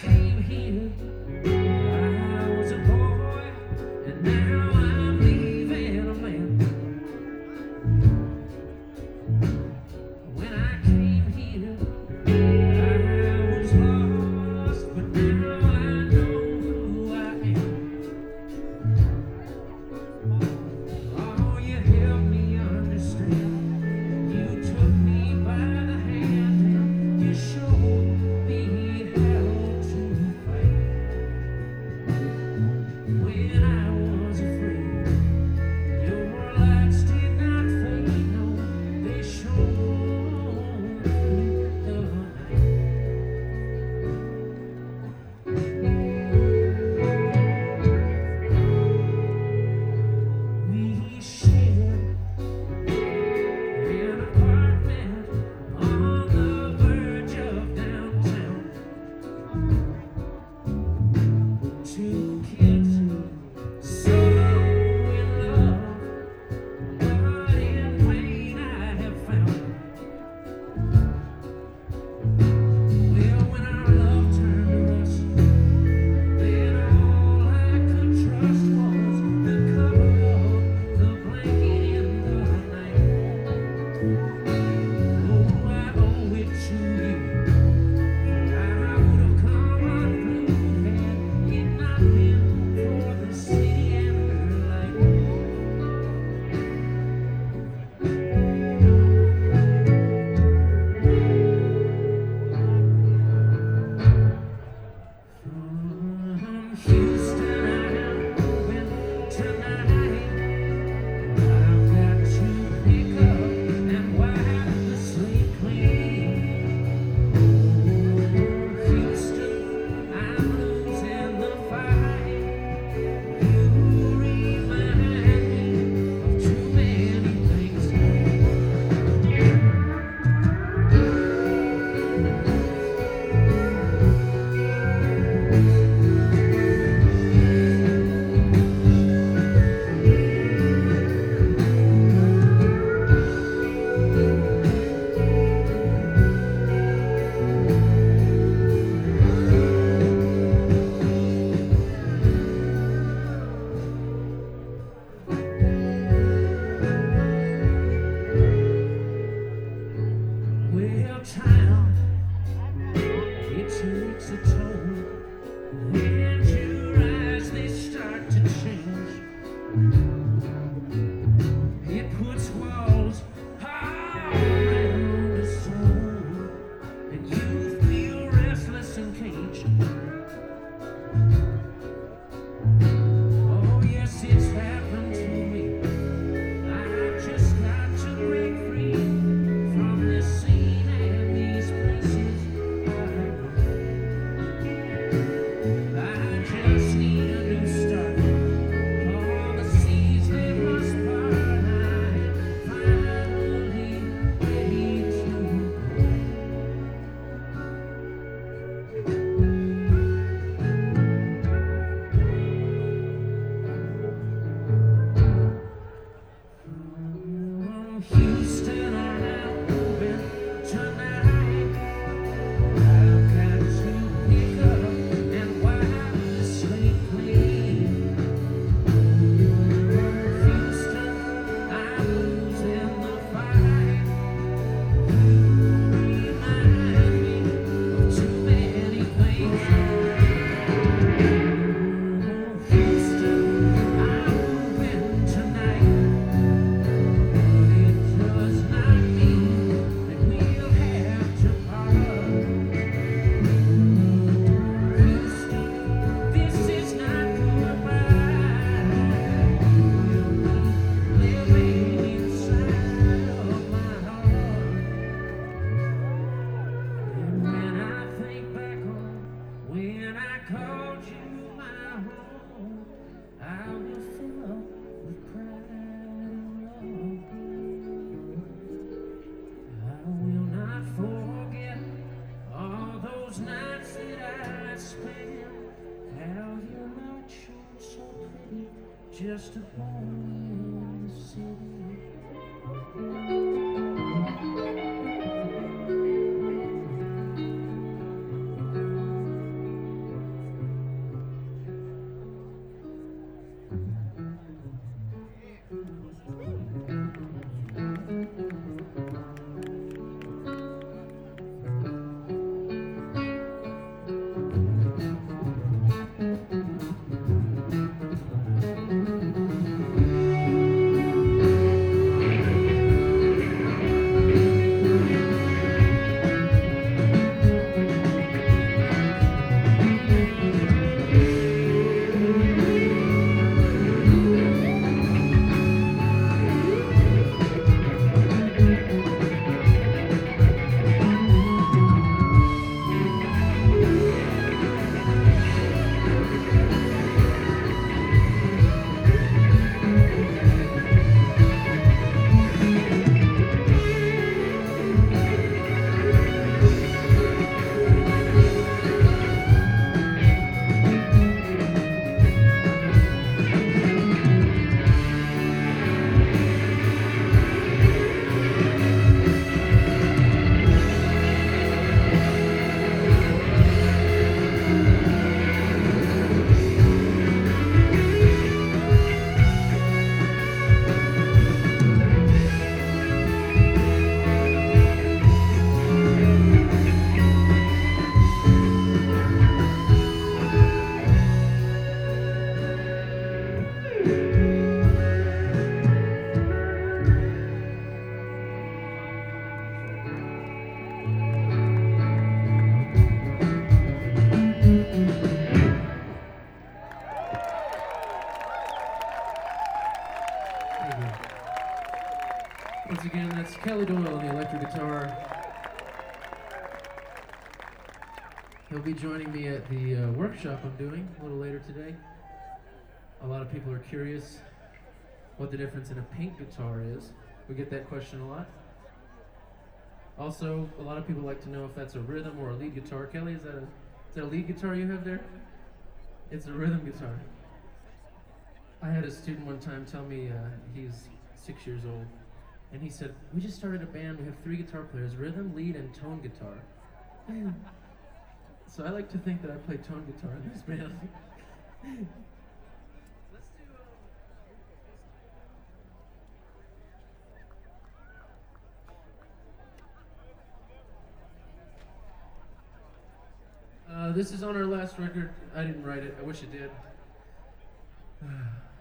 came here, I was a boy, and now I'm leaving a man. When I came here, I was lost, but now I know who I am. Oh, you helped me understand. You took me by the hand and you showed me how to fight. When I was afraid, your lights did not fade, no, they shone through the night. We shared an apartment on the verge of downtown. Two kids so in love, but in pain I have found. Well, when our love turned to rust, then all I could trust was the cover of the blanket in the night. Oh, I owe it to you. I would have come unglued had it not been for the city and her light. From Houston, I'm moving tonight. I've got to pick up and wipe the slate clean. Oh, Houston, I'm losing the fight. You remind me of too many things. Well, time, it takes a toll, and your eyes, they start to change. It puts walls all around the soul, and you feel restless and caged. Oh, yes, it's happened to me. I've just got to break free from this scene and these places I just need a new start. All the seas, they must part. I am finally ready to From Houston, I'm moving tonight. I've got to pick up and wipe the slate clean. Houston, I'm losing the fight. You remind me of too many things. Houston, I'm moving tonight. It does not mean that we'll have to part. Houston, this is not goodbye. We'll be living inside of my heart. And when I think back on when I called you my home, I will fill up with pride and love. I will not forget all those nights that I spent. How your light shone so pretty just to hold me in the city. Kelly Doyle on the electric guitar. He'll be joining me at the workshop I'm doing a little later today. A lot of people are curious what the difference in a pink guitar is. We get that question a lot. Also, a lot of people like to know if that's a rhythm or a lead guitar. Kelly, is that a lead guitar you have there? It's a rhythm guitar. I had a student one time tell me he's 6 years old, and he said, "We just started a band. We have 3 guitar players: rhythm, lead, and tone guitar." So I like to think that I play tone guitar in this band. This is on our last record. I didn't write it. I wish it did.